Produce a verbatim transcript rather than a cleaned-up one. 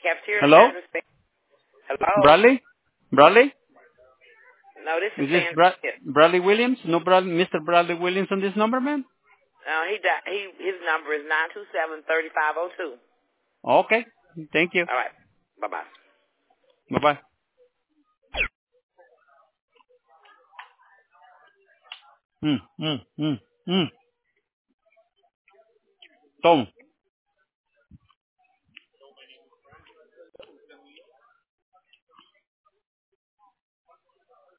Cafeteria Hello? manager. Span- Hello. Bradley? Bradley? No, this is Is this Sandra Brad Smith. Bradley Williams? No, Brad Mister Bradley Williams on this number, man? Uh, he di- he his number is nine two seven thirty five zero two. Okay. Thank you. All right. Bye bye. Bye-bye. Mm, mm, mm, mm. Tom.